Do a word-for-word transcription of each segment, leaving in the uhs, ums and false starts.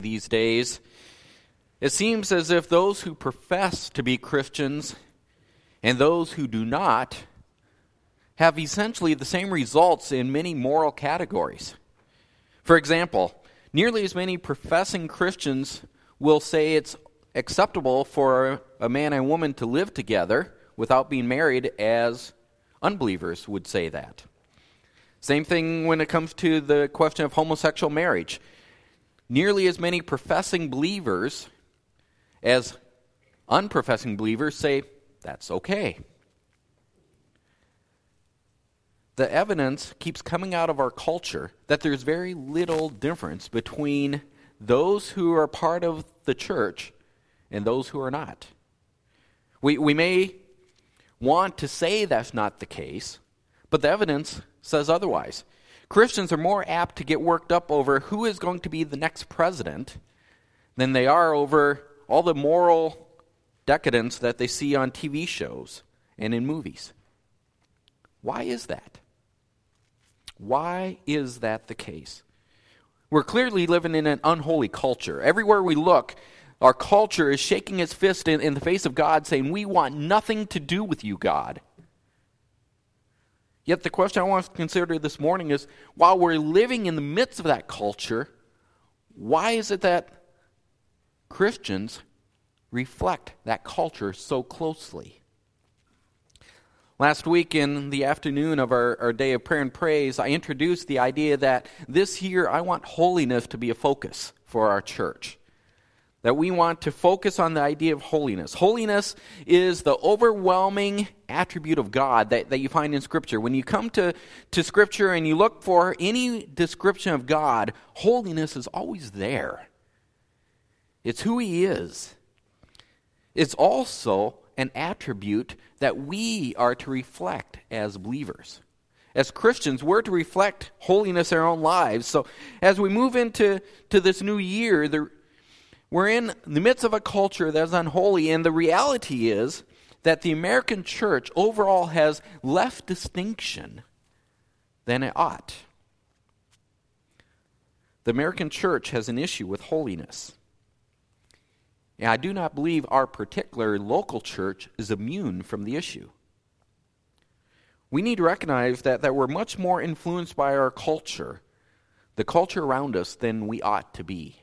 these days, it seems as if those who profess to be Christians and those who do not have essentially the same results in many moral categories. For example, nearly as many professing Christians will say it's acceptable for a man and woman to live together without being married as unbelievers would say that. Same thing when it comes to the question of homosexual marriage. Nearly as many professing believers as unprofessing believers say that's okay. The evidence keeps coming out of our culture that there's very little difference between those who are part of the church and those who are not. We we may want to say that's not the case, but the evidence says otherwise. Christians are more apt to get worked up over who is going to be the next president than they are over all the moral decadence that they see on T V shows and in movies. Why is that? Why is that the case? We're clearly living in an unholy culture. Everywhere we look, our culture is shaking its fist in, in the face of God, saying, we want nothing to do with you, God. Yet the question I want to consider this morning is, while we're living in the midst of that culture, why is it that Christians reflect that culture so closely? Last week in the afternoon of our, our day of prayer and praise, I introduced the idea that this year I want holiness to be a focus for our church. That we want to focus on the idea of holiness. Holiness is the overwhelming attribute of God that, that you find in Scripture. When you come to, to Scripture and you look for any description of God, holiness is always there. It's who He is. It's also an attribute that we are to reflect as believers. As Christians, we're to reflect holiness in our own lives. So as we move into to this new year, the We're in the midst of a culture that's unholy, and the reality is that the American church overall has less distinction than it ought. The American church has an issue with holiness. And I do not believe our particular local church is immune from the issue. We need to recognize that, that we're much more influenced by our culture, the culture around us, than we ought to be.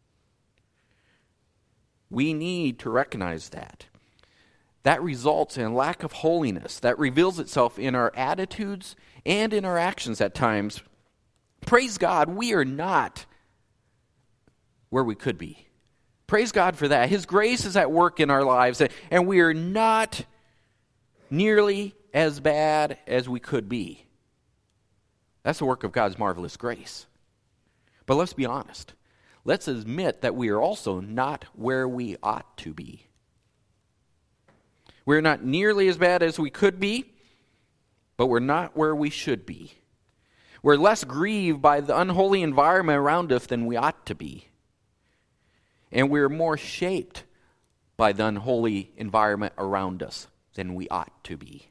We need to recognize that. That results in a lack of holiness that reveals itself in our attitudes and in our actions at times. Praise God, we are not where we could be. Praise God for that. His grace is at work in our lives, and we are not nearly as bad as we could be. That's the work of God's marvelous grace. But let's be honest. Let's admit that we are also not where we ought to be. We're not nearly as bad as we could be, but we're not where we should be. We're less grieved by the unholy environment around us than we ought to be. And we're more shaped by the unholy environment around us than we ought to be.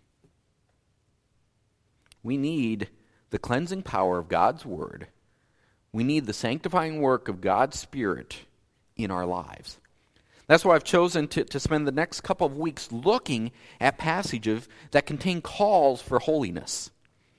We need the cleansing power of God's Word. We need the sanctifying work of God's Spirit in our lives. That's why I've chosen to, to spend the next couple of weeks looking at passages that contain calls for holiness.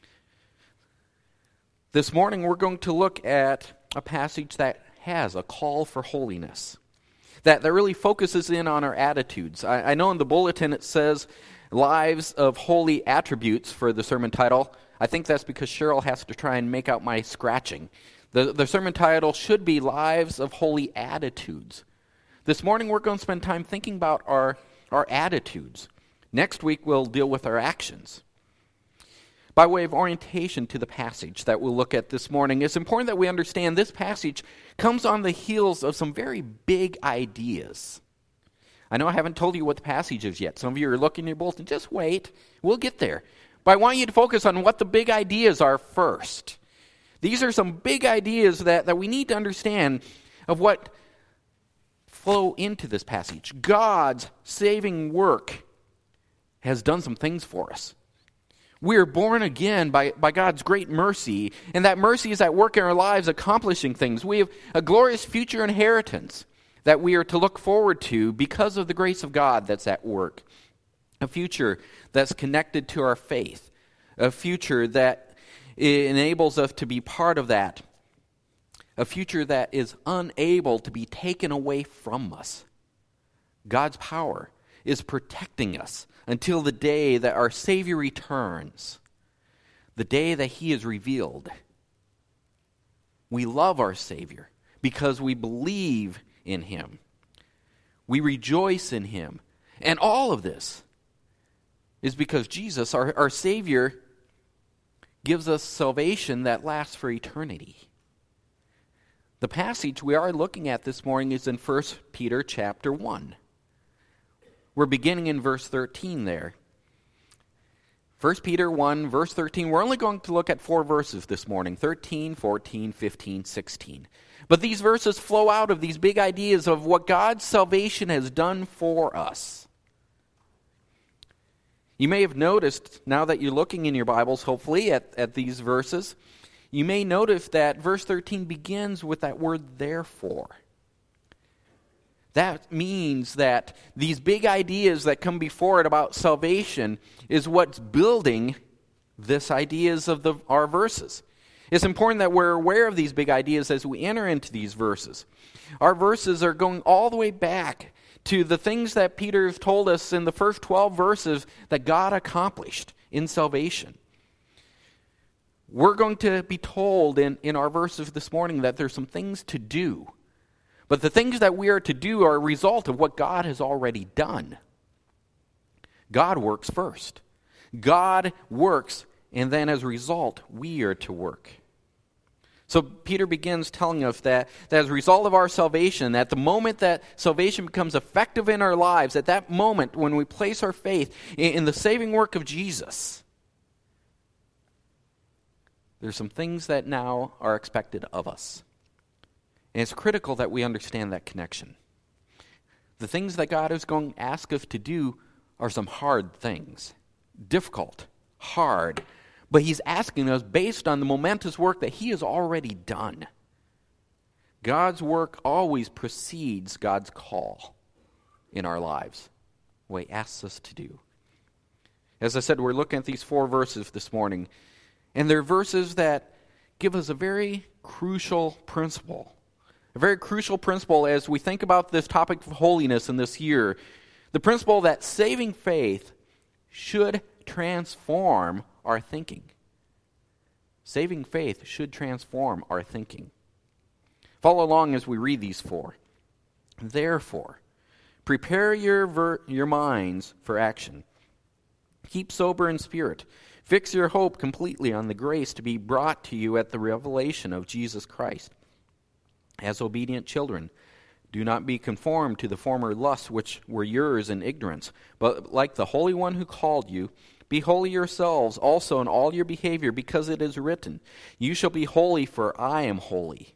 This morning we're going to look at a passage that has a call for holiness, that, that really focuses in on our attitudes. I, I know in the bulletin it says lives of holy attributes for the sermon title. I think that's because Cheryl has to try and make out my scratching. The, the sermon title should be Lives of Holy Attitudes. This morning we're going to spend time thinking about our, our attitudes. Next week we'll deal with our actions. By way of orientation to the passage that we'll look at this morning, it's important that we understand this passage comes on the heels of some very big ideas. I know I haven't told you what the passage is yet. Some of you are looking at your bulletin. Just wait. We'll get there. But I want you to focus on what the big ideas are first. These are some big ideas that, that we need to understand of what flow into this passage. God's saving work has done some things for us. We are born again by, by God's great mercy, and that mercy is at work in our lives, accomplishing things. We have a glorious future inheritance that we are to look forward to because of the grace of God that's at work. A future that's connected to our faith. A future that enables us to be part of that. A future that is unable to be taken away from us. God's power is protecting us until the day that our Savior returns, the day that He is revealed. We love our Savior because we believe in Him. We rejoice in Him. And all of this is because Jesus, our, our Savior, gives us salvation that lasts for eternity. The passage we are looking at this morning is in First Peter chapter one. We're beginning in verse thirteen there. First Peter one, verse thirteen. We're only going to look at four verses this morning, thirteen, fourteen, fifteen, sixteen. But these verses flow out of these big ideas of what God's salvation has done for us. You may have noticed, now that you're looking in your Bibles, hopefully, at, at these verses, you may notice that verse thirteen begins with that word therefore. That means that these big ideas that come before it about salvation is what's building this ideas of the, our verses. It's important that we're aware of these big ideas as we enter into these verses. Our verses are going all the way back to the things that Peter has told us in the first twelve verses that God accomplished in salvation. We're going to be told in, in our verses this morning that there's some things to do. But the things that we are to do are a result of what God has already done. God works first. God works, and then as a result, we are to work. So Peter begins telling us that, that as a result of our salvation, at the moment that salvation becomes effective in our lives, at that moment when we place our faith in, in the saving work of Jesus, there's some things that now are expected of us. And it's critical that we understand that connection. The things that God is going to ask us to do are some hard things. Difficult, hard. But He's asking us based on the momentous work that He has already done. God's work always precedes God's call in our lives, what He asks us to do. As I said, we're looking at these four verses this morning. And they're verses that give us a very crucial principle. A very crucial principle as we think about this topic of holiness in this year. The principle that saving faith should transform our thinking. Saving faith should transform our thinking. Follow along as we read these four. Therefore, prepare your ver- your minds for action. Keep sober in spirit. Fix your hope completely on the grace to be brought to you at the revelation of Jesus Christ. As obedient children, do not be conformed to the former lusts which were yours in ignorance, but like the Holy One who called you, be holy yourselves also in all your behavior, because it is written, you shall be holy, for I am holy.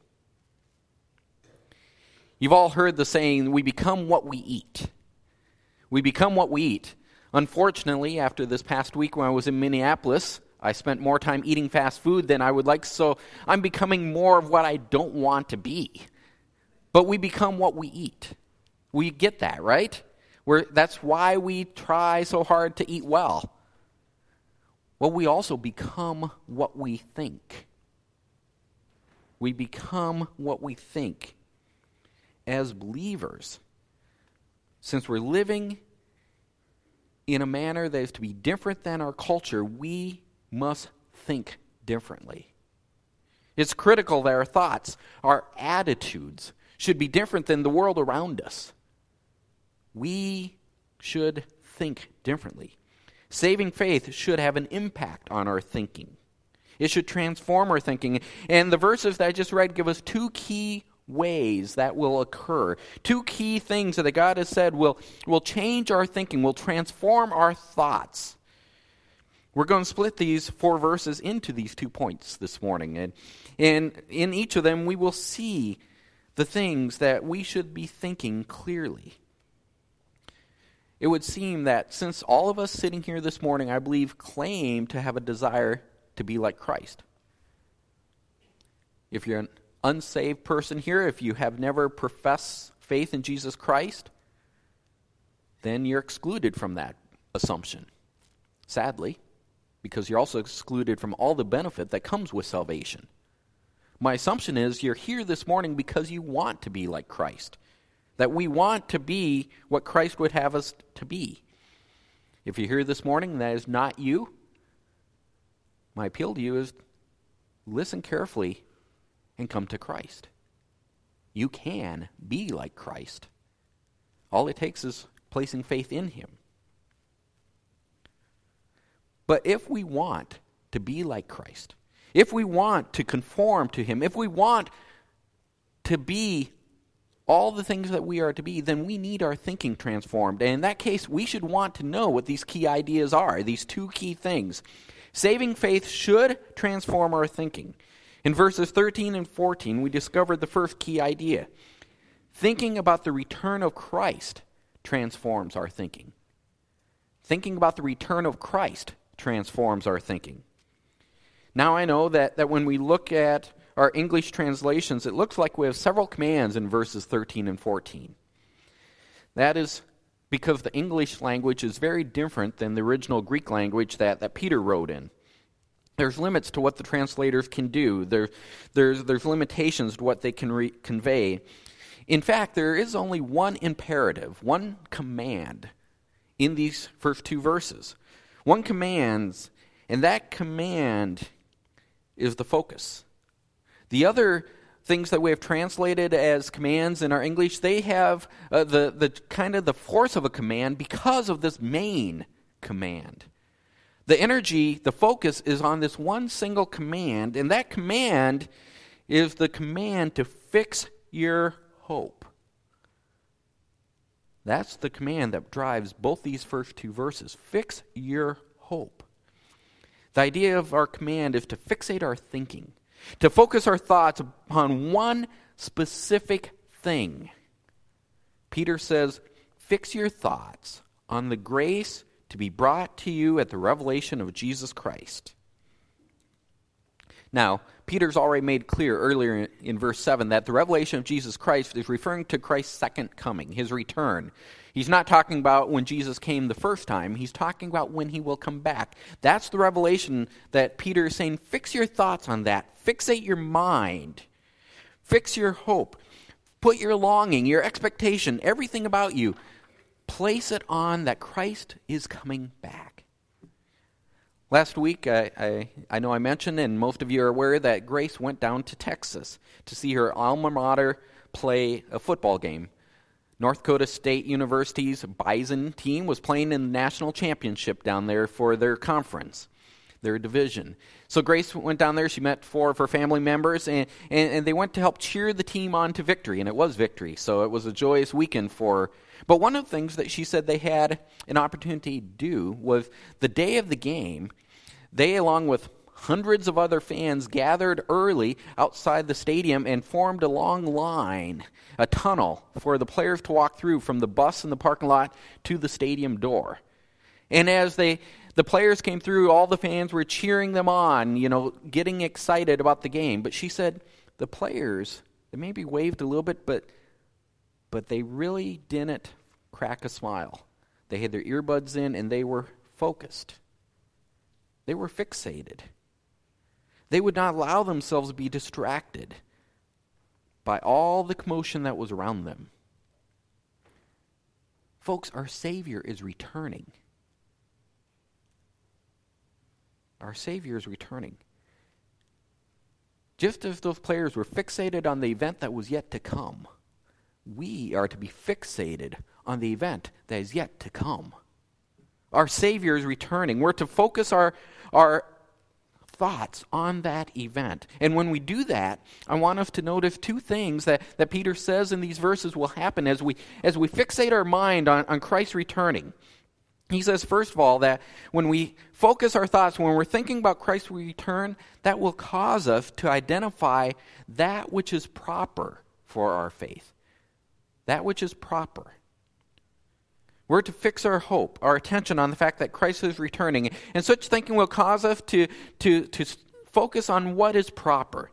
You've all heard the saying, we become what we eat. We become what we eat. Unfortunately, after this past week when I was in Minneapolis, I spent more time eating fast food than I would like, so I'm becoming more of what I don't want to be. But we become what we eat. We get that, right? We're, that's why we try so hard to eat well. Well, we also become what we think. We become what we think. As believers, since we're living in a manner that is to be different than our culture, we must think differently. It's critical that our thoughts, our attitudes, should be different than the world around us. We should think differently. Saving faith should have an impact on our thinking. It should transform our thinking. And the verses that I just read give us two key ways that will occur. Two key things that God has said will, will change our thinking, will transform our thoughts. We're going to split these four verses into these two points this morning. And, and in each of them, we will see the things that we should be thinking clearly. it would seem that since all of us sitting here this morning, I believe, claim to have a desire to be like Christ. If you're an unsaved person here, if you have never professed faith in Jesus Christ, then you're excluded from that assumption, sadly, because you're also excluded from all the benefit that comes with salvation. My assumption is you're here this morning because you want to be like Christ, that we want to be what Christ would have us to be. If you're here this morning and that is not you, my appeal to you is listen carefully and come to Christ. You can be like Christ. All it takes is placing faith in him. But if we want to be like Christ, if we want to conform to him, if we want to be all the things that we are to be, then we need our thinking transformed. And in that case, we should want to know what these key ideas are, these two key things. Saving faith should transform our thinking. In verses thirteen and fourteen, we discovered the first key idea. Thinking about the return of Christ transforms our thinking. Thinking about the return of Christ transforms our thinking. Now I know that, that when we look at our English translations, it looks like we have several commands in verses thirteen and fourteen. That is because the English language is very different than the original Greek language that, that Peter wrote in. There's limits to what the translators can do. There, there's, there's limitations to what they can re- convey. In fact, there is only one imperative, one command in these first two verses. One command, and that command is the focus. The other things that we have translated as commands in our English, they have uh, the, the kind of the force of a command because of this main command. The energy, the focus is on this one single command, and that command is the command to fix your hope. That's the command that drives both these first two verses. Fix your hope. The idea of our command is to fixate our thinking, to focus our thoughts upon one specific thing. Peter says, fix your thoughts on the grace to be brought to you at the revelation of Jesus Christ. Now, Peter's already made clear earlier in verse seven that the revelation of Jesus Christ is referring to Christ's second coming, his return. He's not talking about when Jesus came the first time. He's talking about when he will come back. That's the revelation that Peter is saying, fix your thoughts on that. Fixate your mind. Fix your hope. Put your longing, your expectation, everything about you. Place it on that Christ is coming back. Last week, I, I, I know I mentioned, and most of you are aware, that Grace went down to Texas to see her alma mater play a football game. North Dakota State University's Bison team was playing in the national championship down there for their conference, their division. So Grace went down there. She met four of her family members, and, and, and they went to help cheer the team on to victory, and it was victory. So it was a joyous weekend for her. But one of the things that she said they had an opportunity to do was the day of the game, they, along with hundreds of other fans, gathered early outside the stadium and formed a long line, a tunnel, for the players to walk through from the bus in the parking lot to the stadium door. And as they, the players came through, all the fans were cheering them on, you know, getting excited about the game. But she said the players, they maybe waved a little bit, but but they really didn't crack a smile. They had their earbuds in and they were focused. They were fixated. They would not allow themselves to be distracted by all the commotion that was around them. Folks, our Savior is returning. Our Savior is returning. Just as those players were fixated on the event that was yet to come, we are to be fixated on the event that is yet to come. Our Savior is returning. We're to focus our, our thoughts on that event. And when we do that, I want us to notice two things that, that Peter says in these verses will happen as we as we fixate our mind on, on Christ returning. He says, first of all, that when we focus our thoughts, when we're thinking about Christ's return, that will cause us to identify that which is proper for our faith. That which is proper. We're to fix our hope, our attention on the fact that Christ is returning. And such thinking will cause us to, to, to focus on what is proper.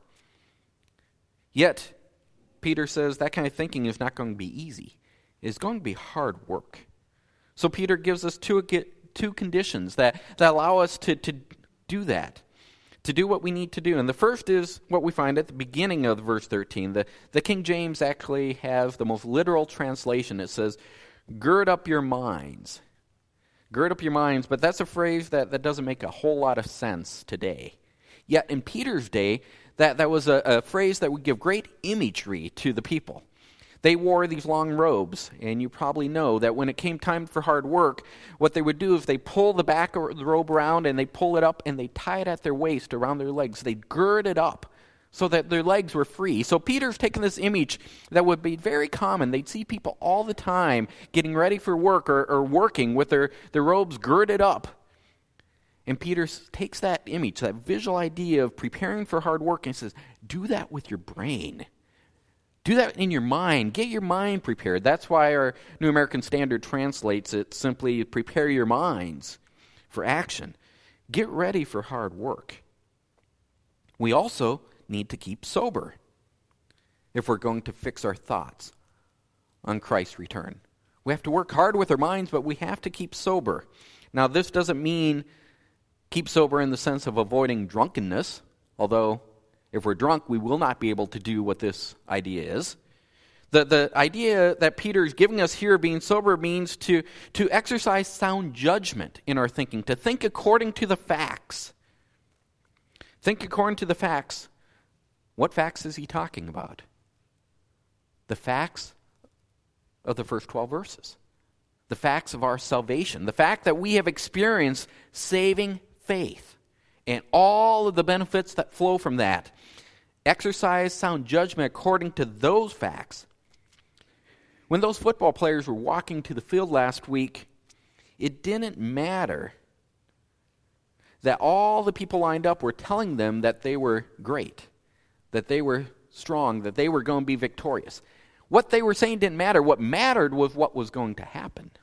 Yet, Peter says that kind of thinking is not going to be easy. It's going to be hard work. So Peter gives us two, two conditions that, that allow us to, to do that, to do what we need to do. And the first is what we find at the beginning of verse thirteen. The, the King James actually has the most literal translation. It says, gird up your minds. Gird up your minds, but that's a phrase that, that doesn't make a whole lot of sense today. Yet in Peter's day, that, that was a, a phrase that would give great imagery to the people. They wore these long robes, and you probably know that when it came time for hard work, what they would do is they pull the back of the robe around, and they pull it up, and they tie it at their waist around their legs. They'd gird it up so that their legs were free. So Peter's taken this image that would be very common. They'd see people all the time getting ready for work or, or working with their, their robes girded up. And Peter takes that image, that visual idea of preparing for hard work, and says, do that with your brain. Do that in your mind. Get your mind prepared. That's why our New American Standard translates it simply, prepare your minds for action. Get ready for hard work. We also need to keep sober if we're going to fix our thoughts on Christ's return. We have to work hard with our minds, but we have to keep sober. Now, this doesn't mean keep sober in the sense of avoiding drunkenness, although if we're drunk, we will not be able to do what this idea is. The, the idea that Peter is giving us here, being sober, means to, to exercise sound judgment in our thinking, to think according to the facts. Think according to the facts. What facts is he talking about? The facts of the first twelve verses. The facts of our salvation. The fact that we have experienced saving faith and all of the benefits that flow from that. Exercise sound judgment according to those facts. When those football players were walking to the field last week, it didn't matter that all the people lined up were telling them that they were great, that they were strong, that they were going to be victorious. What they were saying didn't matter. What mattered was what was going to happen.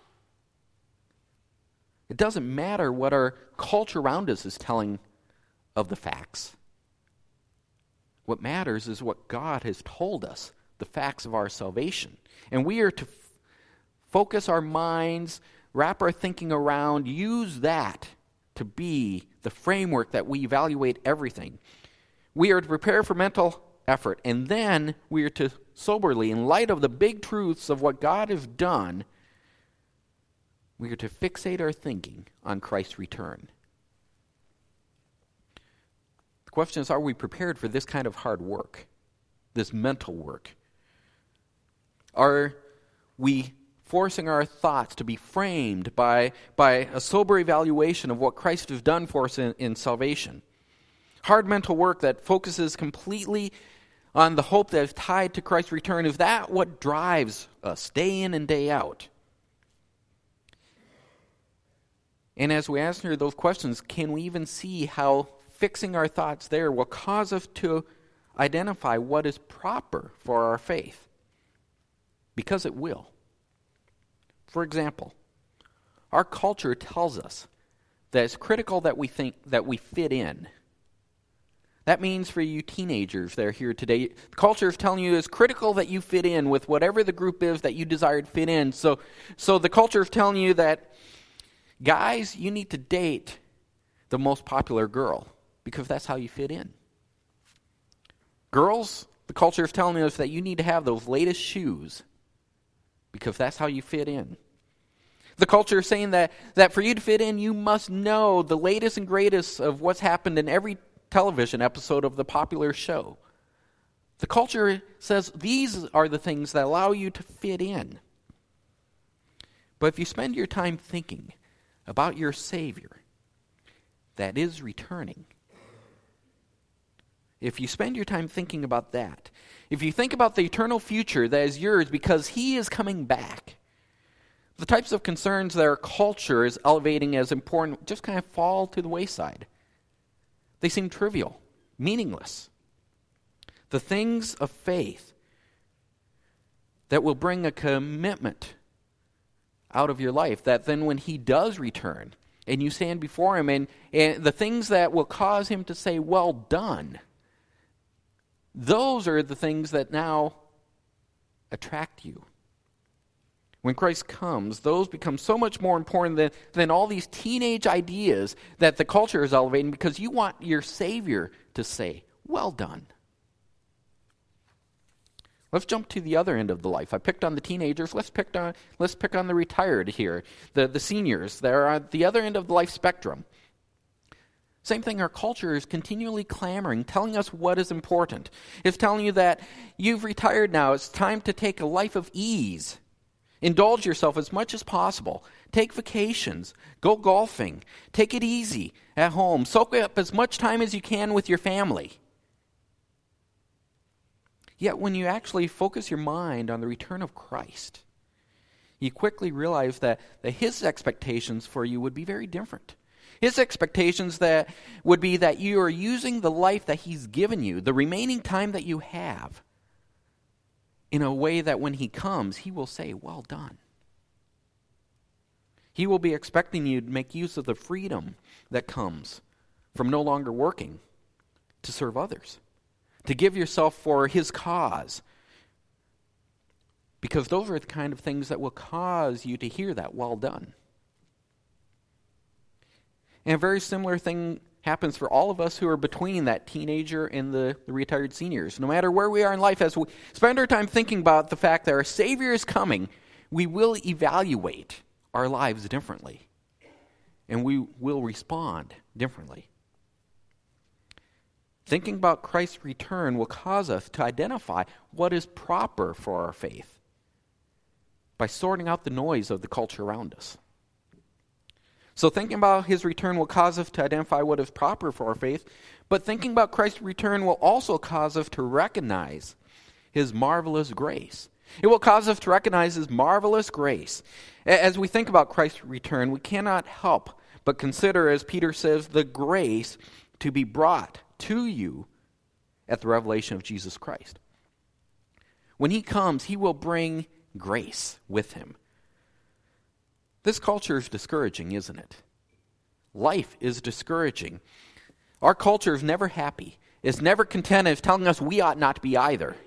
It doesn't matter what our culture around us is telling of the facts. What matters is what God has told us, the facts of our salvation. And we are to f- focus our minds, wrap our thinking around, use that to be the framework that we evaluate everything. We are to prepare for mental effort, and then we are to soberly, in light of the big truths of what God has done, we are to fixate our thinking on Christ's return. The question is, are we prepared for this kind of hard work, this mental work? Are we forcing our thoughts to be framed by, by a sober evaluation of what Christ has done for us in, in salvation? Hard mental work that focuses completely on the hope that is tied to Christ's return, is that what drives us day in and day out? And as we answer those questions, can we even see how fixing our thoughts there will cause us to identify what is proper for our faith? Because it will. For example, our culture tells us that it's critical that we think that we fit in. That means for you teenagers that are here today, the culture is telling you it's critical that you fit in with whatever the group is that you desire to fit in. So, so the culture is telling you that, guys, you need to date the most popular girl because that's how you fit in. Girls, the culture is telling us that you need to have those latest shoes because that's how you fit in. The culture is saying that, that for you to fit in, you must know the latest and greatest of what's happened in every television episode of the popular show. The culture says these are the things that allow you to fit in. But if you spend your time thinking about your Savior that is returning, if you spend your time thinking about that, if you think about the eternal future that is yours because He is coming back, the types of concerns that our culture is elevating as important just kind of fall to the wayside. They seem trivial, meaningless. The things of faith that will bring a commitment out of your life, that then when he does return and you stand before him, and, and the things that will cause him to say, well done, those are the things that now attract you. When Christ comes, those become so much more important than, than all these teenage ideas that the culture is elevating, because you want your Savior to say, well done. Let's jump to the other end of the life. I picked on the teenagers. Let's pick on let's pick on the retired here, the, the seniors. They're at the other end of the life spectrum. Same thing, our culture is continually clamoring, telling us what is important. It's telling you that you've retired now. It's time to take a life of ease. Indulge yourself as much as possible. Take vacations. Go golfing. Take it easy at home. Soak up as much time as you can with your family. Yet when you actually focus your mind on the return of Christ, you quickly realize that, that his expectations for you would be very different. His expectations that would be that you are using the life that he's given you, the remaining time that you have, in a way that when he comes, he will say, well done. He will be expecting you to make use of the freedom that comes from no longer working to serve others, to give yourself for his cause. Because those are the kind of things that will cause you to hear that, well done. And a very similar thing happens for all of us who are between that teenager and the, the retired seniors. No matter where we are in life, as we spend our time thinking about the fact that our Savior is coming, we will evaluate our lives differently. And we will respond differently. Thinking about Christ's return will cause us to identify what is proper for our faith by sorting out the noise of the culture around us. So thinking about his return will cause us to identify what is proper for our faith, but thinking about Christ's return will also cause us to recognize his marvelous grace. It will cause us to recognize his marvelous grace. As we think about Christ's return, we cannot help but consider, as Peter says, the grace to be brought to you at the revelation of Jesus Christ. When he comes, he will bring grace with him. This culture is discouraging, isn't it? Life is discouraging. Our culture is never happy. It's never content. It's telling us we ought not be either.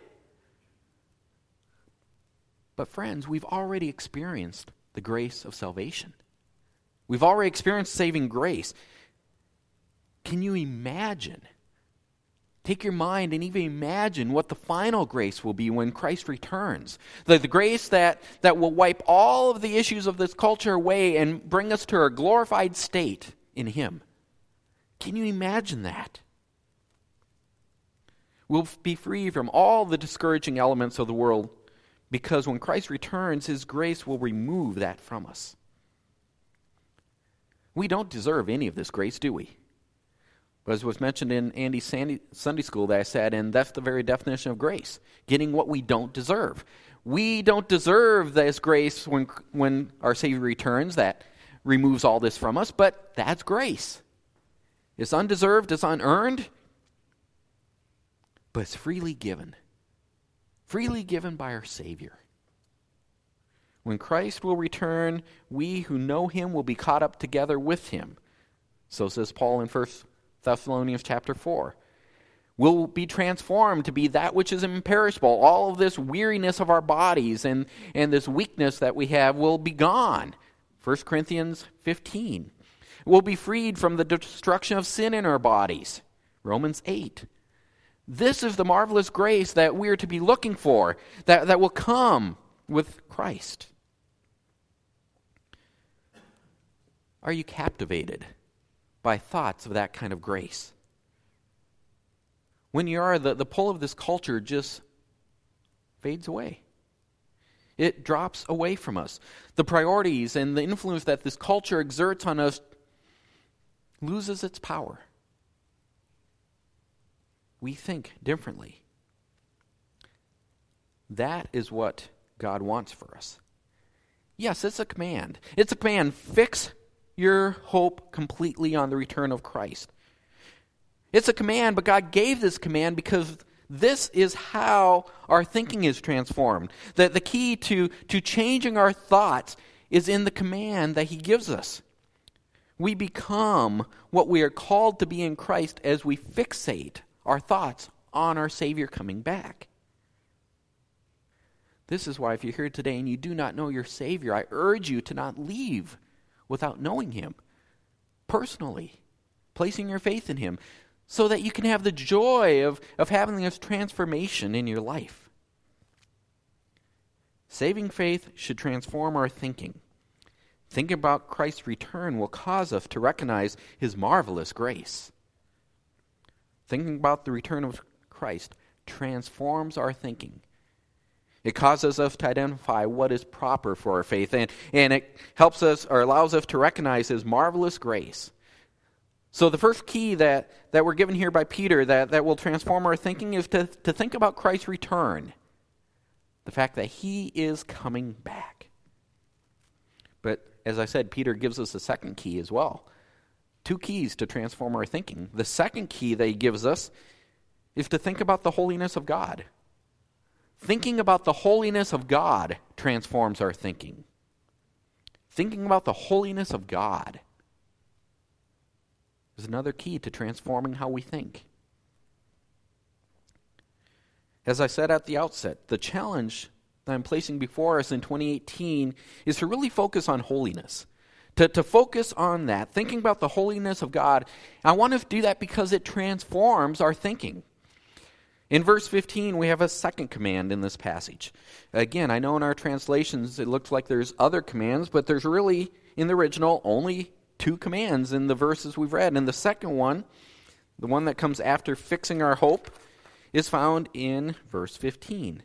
But friends, we've already experienced the grace of salvation. We've already experienced saving grace. Can you imagine? Take your mind and even imagine what the final grace will be when Christ returns. The, the grace that, that will wipe all of the issues of this culture away and bring us to a glorified state in him. Can you imagine that? We'll be free from all the discouraging elements of the world, because when Christ returns, his grace will remove that from us. We don't deserve any of this grace, do we? But as was mentioned in Andy's Sunday school that I sat in, that's the very definition of grace, getting what we don't deserve. We don't deserve this grace when, when our Savior returns that removes all this from us, but that's grace. It's undeserved, it's unearned, but it's freely given. Freely given by our Savior. When Christ will return, we who know him will be caught up together with him. So says Paul in First Thessalonians chapter four. We'll be transformed to be that which is imperishable. All of this weariness of our bodies and, and this weakness that we have will be gone. First Corinthians fifteen. We'll be freed from the destruction of sin in our bodies. Romans eight. This is the marvelous grace that we're to be looking for, that, that will come with Christ. Are you captivated by thoughts of that kind of grace? When you are, the, the pull of this culture just fades away. It drops away from us. The priorities and the influence that this culture exerts on us loses its power. We think differently. That is what God wants for us. Yes, it's a command. It's a command. Fix your hope completely on the return of Christ. It's a command, but God gave this command because this is how our thinking is transformed. The, the key to, to changing our thoughts is in the command that he gives us. We become what we are called to be in Christ as we fixate our thoughts on our Savior coming back. This is why if you're here today and you do not know your Savior, I urge you to not leave without knowing him personally, placing your faith in him, so that you can have the joy of, of having this transformation in your life. Saving faith should transform our thinking. Thinking about Christ's return will cause us to recognize his marvelous grace. Thinking about the return of Christ transforms our thinking. It causes us to identify what is proper for our faith, and, and it helps us or allows us to recognize his marvelous grace. So the first key that, that we're given here by Peter that, that will transform our thinking is to, to think about Christ's return. The fact that he is coming back. But as I said, Peter gives us a second key as well. Two keys to transform our thinking. The second key that he gives us is to think about the holiness of God. Thinking about the holiness of God transforms our thinking. Thinking about the holiness of God is another key to transforming how we think. As I said at the outset, the challenge that I'm placing before us in twenty eighteen is to really focus on holiness. To, to focus on that, thinking about the holiness of God. I want to do that because it transforms our thinking. In verse fifteen, we have a second command in this passage. Again, I know in our translations it looks like there's other commands, but there's really, in the original, only two commands in the verses we've read. And the second one, the one that comes after fixing our hope, is found in verse fifteen.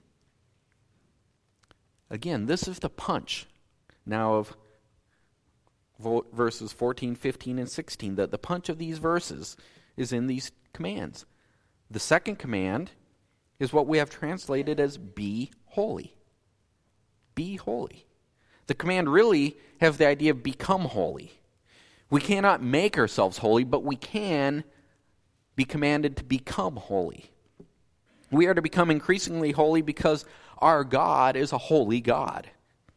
Again, this is the punch now of vo- verses fourteen, fifteen, and sixteen. The, the punch of these verses is in these commands. The second command is what we have translated as be holy. Be holy. The command really has the idea of become holy. We cannot make ourselves holy, but we can be commanded to become holy. We are to become increasingly holy because our God is a holy God.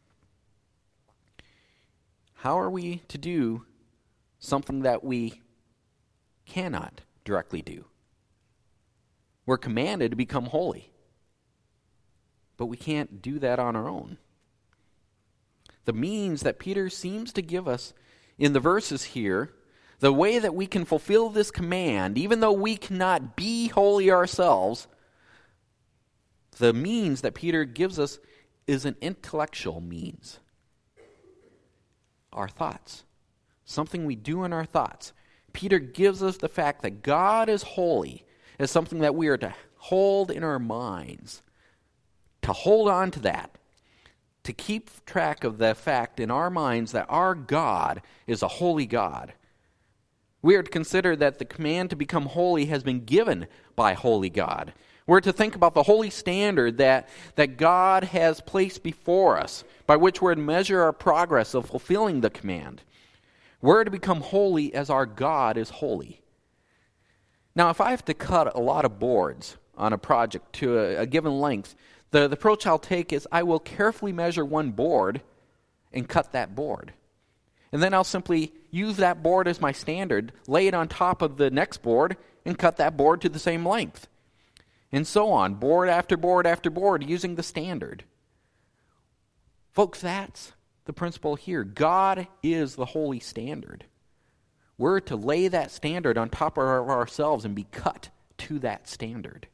How are we to do something that we cannot directly do? We're commanded to become holy, but we can't do that on our own. The means that Peter seems to give us in the verses here, the way that we can fulfill this command, even though we cannot be holy ourselves, the means that Peter gives us is an intellectual means. Our thoughts. Something we do in our thoughts. Peter gives us the fact that God is holy as something that we are to hold in our minds. To hold on to that. To keep track of the fact in our minds that our God is a holy God. We are to consider that the command to become holy has been given by holy God. We're to think about the holy standard that, that God has placed before us, by which we're to measure our progress of fulfilling the command. We're to become holy as our God is holy. Now, if I have to cut a lot of boards on a project to a, a given length, the, the approach I'll take is I will carefully measure one board and cut that board. And then I'll simply use that board as my standard, lay it on top of the next board, and cut that board to the same length. And so on, board after board after board, using the standard. Folks, that's the principle here. God is the holy standard. We're to lay that standard on top of ourselves and be cut to that standard.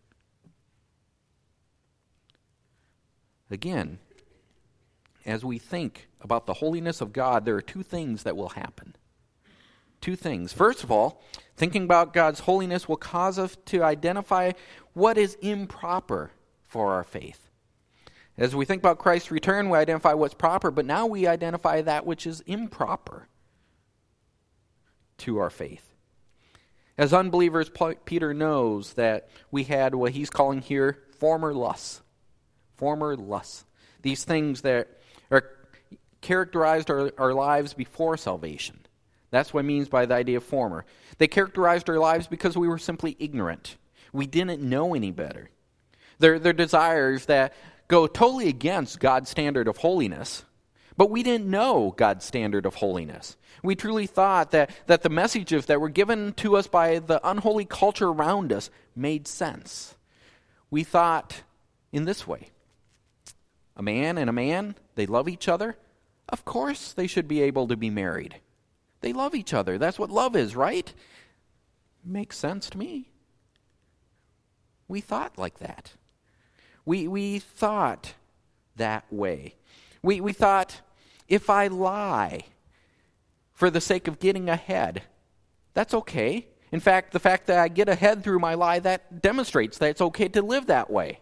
Again, as we think about the holiness of God, there are two things that will happen. Two things. First of all, thinking about God's holiness will cause us to identify what is improper for our faith. As we think about Christ's return, we identify what's proper, but now we identify that which is improper to our faith. As unbelievers, Peter knows that we had what he's calling here former lusts. Former lusts. These things that are characterized our, our lives before salvation. That's what it means by the idea of former. They characterized our lives because we were simply ignorant. We didn't know any better. They're, they're desires that go totally against God's standard of holiness, But we didn't know God's standard of holiness. We truly thought that, that the messages that were given to us by the unholy culture around us made sense. We thought in this way: a man and a man, they love each other. Of course they should be able to be married. They love each other. That's what love is, right? Makes sense to me. We thought like that. We we thought that way. We we thought, if I lie for the sake of getting ahead, that's okay. In fact, the fact that I get ahead through my lie, that demonstrates that it's okay to live that way.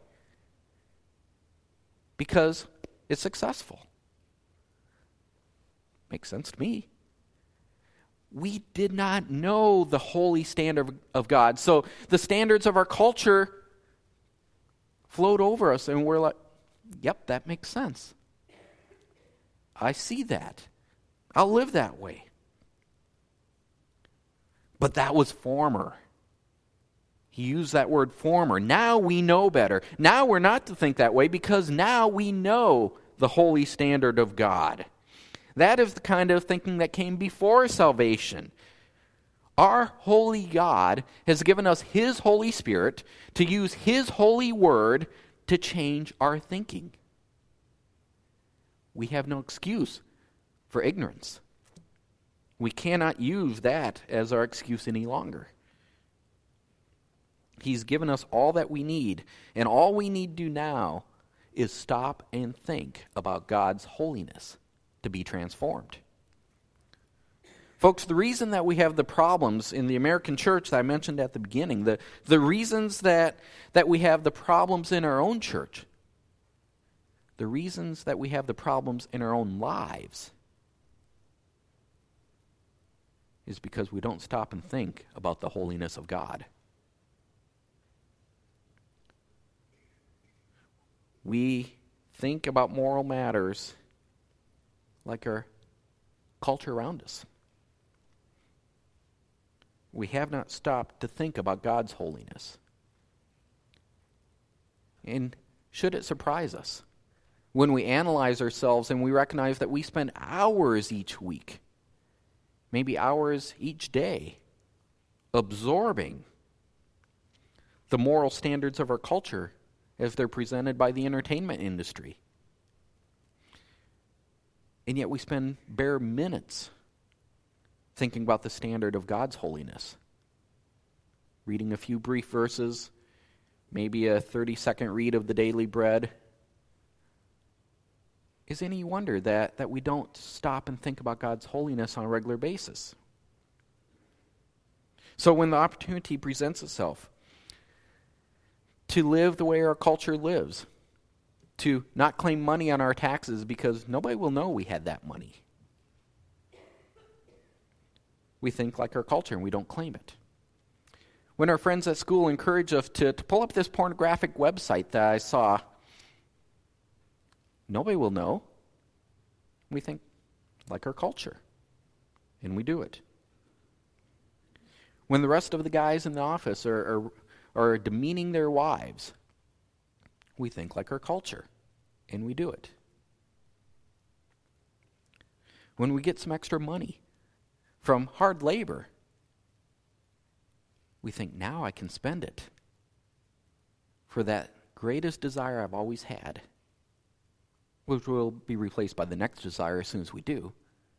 Because it's successful. Makes sense to me. We did not know the holy standard of God. So the standards of our culture flowed over us, and we're like, yep, that makes sense. I see that. I'll live that way. But that was former. He used that word former. Now we know better. Now we're not to think that way because now we know the holy standard of God. That is the kind of thinking that came before salvation. Our holy God has given us His Holy Spirit to use His holy word to change our thinking. We have no excuse for ignorance. We cannot use that as our excuse any longer. He's given us all that we need, and all we need to do now is stop and think about God's holiness to be transformed. Folks, the reason that we have the problems in the American church that I mentioned at the beginning, the, the reasons that, that we have the problems in our own church, the reasons that we have the problems in our own lives, is because we don't stop and think about the holiness of God. We think about moral matters like our culture around us. We have not stopped to think about God's holiness. And should it surprise us when we analyze ourselves and we recognize that we spend hours each week, maybe hours each day, absorbing the moral standards of our culture as they're presented by the entertainment industry. And yet we spend bare minutes thinking about the standard of God's holiness. Reading a few brief verses, maybe a thirty-second read of the Daily Bread. Is any wonder that, that we don't stop and think about God's holiness on a regular basis? So when the opportunity presents itself to live the way our culture lives, to not claim money on our taxes because nobody will know we had that money, we think like our culture and we don't claim it. When our friends at school encourage us to, to pull up this pornographic website that I saw, nobody will know. We think like our culture, and we do it. When the rest of the guys in the office are, are, are demeaning their wives, we think like our culture, and we do it. When we get some extra money from hard labor, we think, now I can spend it for that greatest desire I've always had, which will be replaced by the next desire as soon as we do.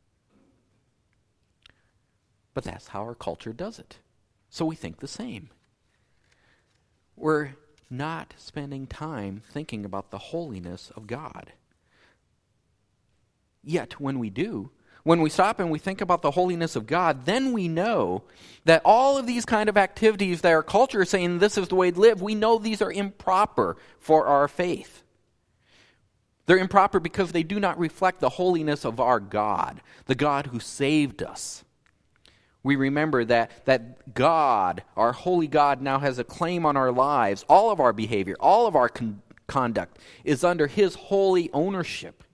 But that's how our culture does it. So we think the same. We're not spending time thinking about the holiness of God. Yet when we do, when we stop and we think about the holiness of God, then we know that all of these kind of activities that our culture is saying this is the way to live, we know these are improper for our faith. They're improper because they do not reflect the holiness of our God, the God who saved us. We remember that, that God, our holy God, now has a claim on our lives. All of our behavior, all of our con- conduct is under His holy ownership,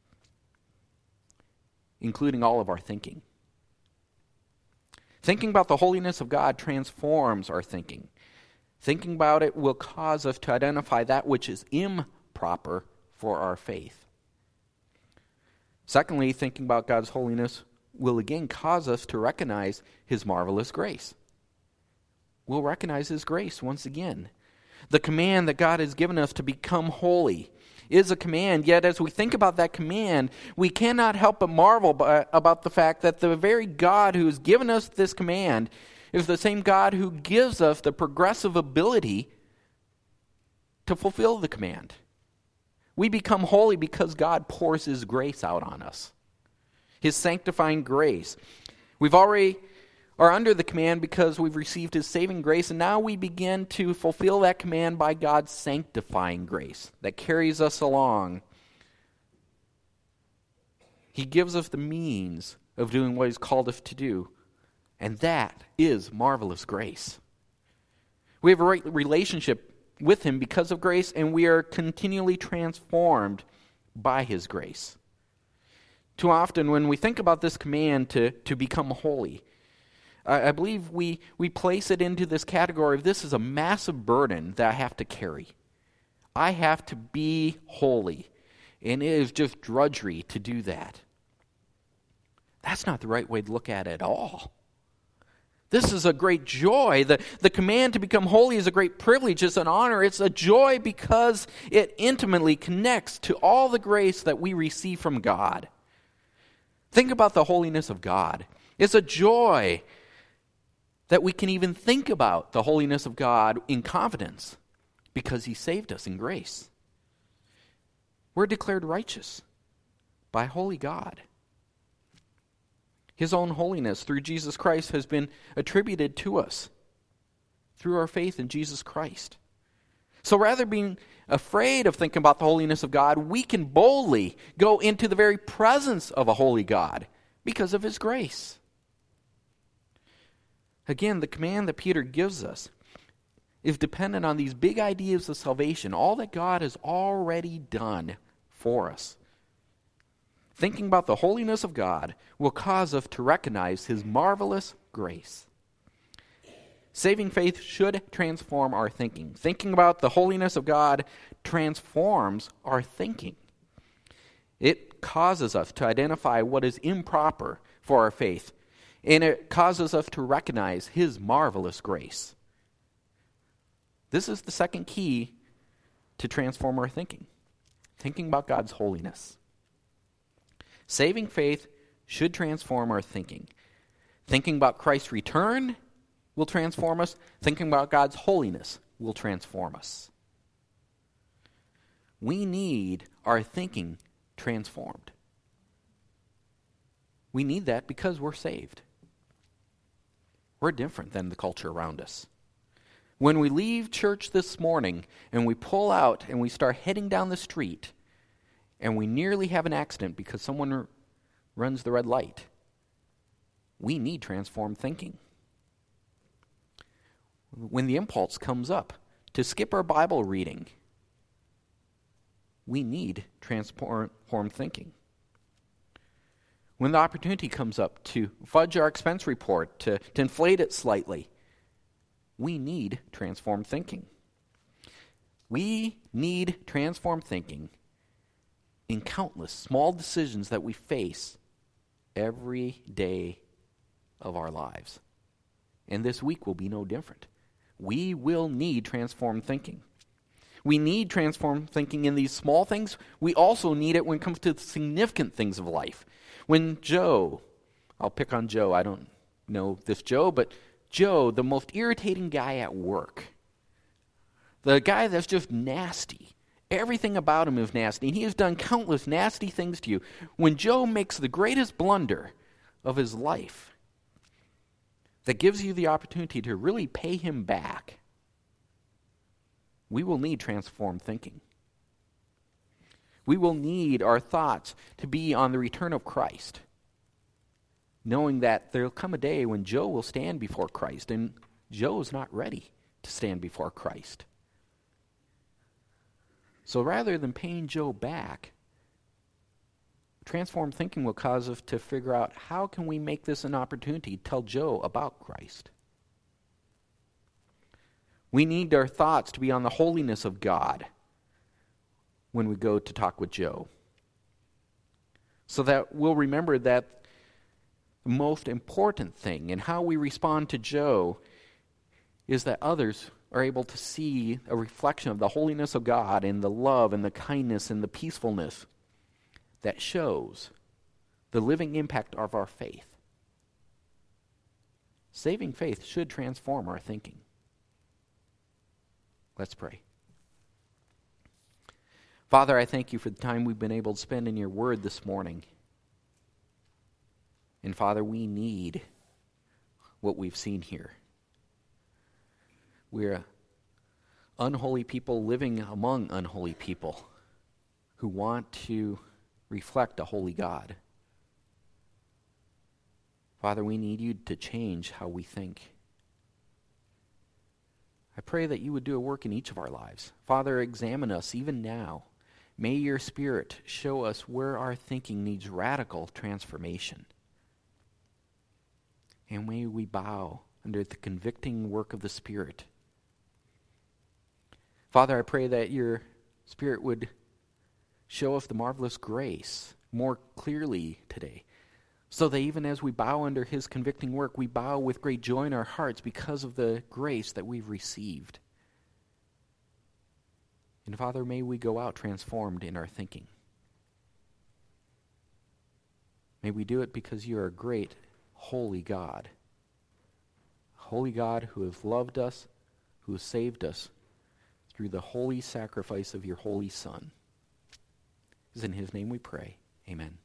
including all of our thinking. Thinking about the holiness of God transforms our thinking. Thinking about it will cause us to identify that which is improper for our faith. Secondly, thinking about God's holiness will again cause us to recognize his marvelous grace. We'll recognize his grace once again. The command that God has given us to become holy is a command, yet as we think about that command, we cannot help but marvel by, about the fact that the very God who has given us this command is the same God who gives us the progressive ability to fulfill the command. We become holy because God pours his grace out on us, his sanctifying grace. We've already are under the command because we've received his saving grace, and now we begin to fulfill that command by God's sanctifying grace that carries us along. He gives us the means of doing what he's called us to do, and that is marvelous grace. We have a right relationship with him because of grace, and we are continually transformed by his grace. Too often when we think about this command to, to become holy, I, I believe we, we place it into this category of this is a massive burden that I have to carry. I have to be holy, and it is just drudgery to do that. That's not the right way to look at it at all. This is a great joy. The, the command to become holy is a great privilege. It's an honor. It's a joy because it intimately connects to all the grace that we receive from God. Think about the holiness of God. It's a joy that we can even think about the holiness of God in confidence because he saved us in grace. We're declared righteous by holy God. His own holiness through Jesus Christ has been attributed to us through our faith in Jesus Christ. So rather than being afraid of thinking about the holiness of God, we can boldly go into the very presence of a holy God because of his grace. Again, the command that Peter gives us is dependent on these big ideas of salvation, all that God has already done for us. Thinking about the holiness of God will cause us to recognize his marvelous grace. Saving faith should transform our thinking. Thinking about the holiness of God transforms our thinking. It causes us to identify what is improper for our faith, and it causes us to recognize his marvelous grace. This is the second key to transform our thinking. Thinking about God's holiness. Saving faith should transform our thinking. Thinking about Christ's return will transform us. Thinking about God's holiness will transform us. We need our thinking transformed. We need that because we're saved. We're different than the culture around us. When we leave church this morning and we pull out and we start heading down the street, and we nearly have an accident because someone r- runs the red light, we need transformed thinking. When the impulse comes up to skip our Bible reading, we need transformed thinking. When the opportunity comes up to fudge our expense report, to, to inflate it slightly, we need transformed thinking. We need transformed thinking in countless small decisions that we face every day of our lives. And this week will be no different. We will need transformed thinking. We need transformed thinking in these small things. We also need it when it comes to the significant things of life. When Joe, I'll pick on Joe, I don't know this Joe, but Joe, the most irritating guy at work, the guy that's just nasty, everything about him is nasty, and he has done countless nasty things to you. When Joe makes the greatest blunder of his life that gives you the opportunity to really pay him back, we will need transformed thinking. We will need our thoughts to be on the return of Christ, knowing that there will come a day when Joe will stand before Christ, and Joe is not ready to stand before Christ. So rather than paying Joe back, transformed thinking will cause us to figure out how can we make this an opportunity to tell Joe about Christ. We need our thoughts to be on the holiness of God when we go to talk with Joe. so that we'll remember that the most important thing in how we respond to Joe is that others are able to see a reflection of the holiness of God and the love and the kindness and the peacefulness that shows the living impact of our faith. Saving faith should transform our thinking. Let's pray. Father, I thank you for the time we've been able to spend in your word this morning. And Father, we need what we've seen here. We're unholy people living among unholy people who want to reflect a holy God. Father, we need you to change how we think. I pray that you would do a work in each of our lives. Father, examine us even now. May your Spirit show us where our thinking needs radical transformation. And may we bow under the convicting work of the Spirit. Father, I pray that your Spirit would show us the marvelous grace more clearly today, so that even as we bow under his convicting work, we bow with great joy in our hearts because of the grace that we've received. And Father, may we go out transformed in our thinking. May we do it because you are a great, holy God. A holy God who has loved us, who has saved us through the holy sacrifice of your holy Son. It is in his name we pray. Amen.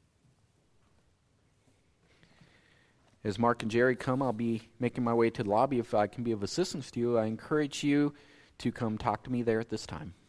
As Mark and Jerry come, I'll be making my way to the lobby. If I can be of assistance to you, I encourage you to come talk to me there at this time.